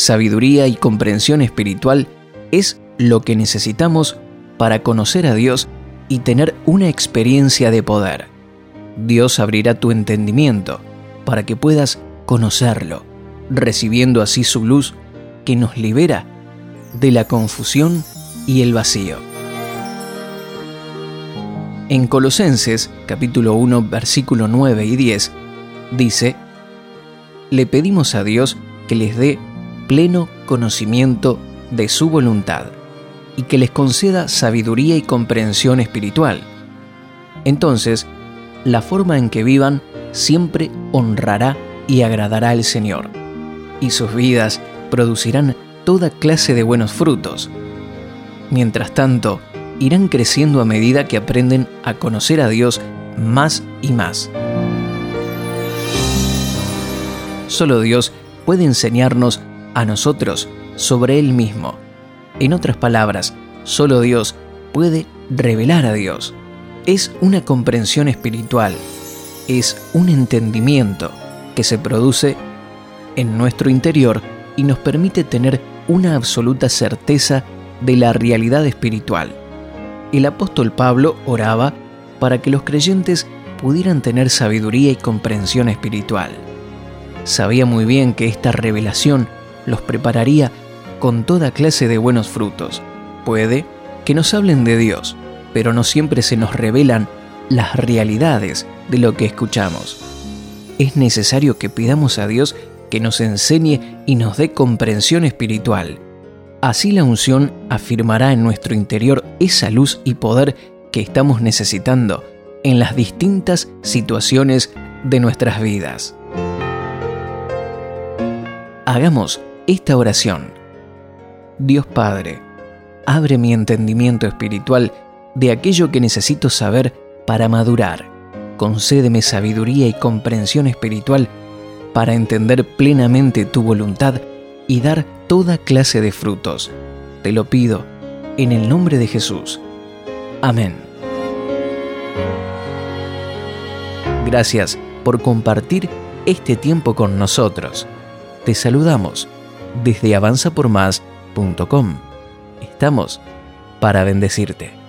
sabiduría y comprensión espiritual es lo que necesitamos para conocer a Dios y tener una experiencia de poder. Dios abrirá tu entendimiento para que puedas conocerlo, recibiendo así su luz que nos libera de la confusión y el vacío. En Colosenses, capítulo 1, versículo 9 y 10, dice: le pedimos a Dios que les dé pleno conocimiento de su voluntad y que les conceda sabiduría y comprensión espiritual. Entonces, la forma en que vivan siempre honrará y agradará al Señor, y sus vidas producirán toda clase de buenos frutos. Mientras tanto, irán creciendo a medida que aprenden a conocer a Dios más y más. Solo Dios puede enseñarnos a nosotros sobre Él mismo. En otras palabras, solo Dios puede revelar a Dios. Es una comprensión espiritual, es un entendimiento que se produce en nuestro interior y nos permite tener una absoluta certeza de la realidad espiritual. El apóstol Pablo oraba para que los creyentes pudieran tener sabiduría y comprensión espiritual. Sabía muy bien que esta revelación los prepararía con toda clase de buenos frutos. Puede que nos hablen de Dios, pero no siempre se nos revelan las realidades de lo que escuchamos. Es necesario que pidamos a Dios que nos enseñe y nos dé comprensión espiritual. Así la unción afirmará en nuestro interior esa luz y poder que estamos necesitando en las distintas situaciones de nuestras vidas. Hagamos esta oración. Dios Padre, abre mi entendimiento espiritual de aquello que necesito saber para madurar. Concédeme sabiduría y comprensión espiritual para entender plenamente tu voluntad y dar toda clase de frutos. Te lo pido en el nombre de Jesús. Amén. Gracias por compartir este tiempo con nosotros. Te saludamos desde avanzapormás.com. Estamos para bendecirte.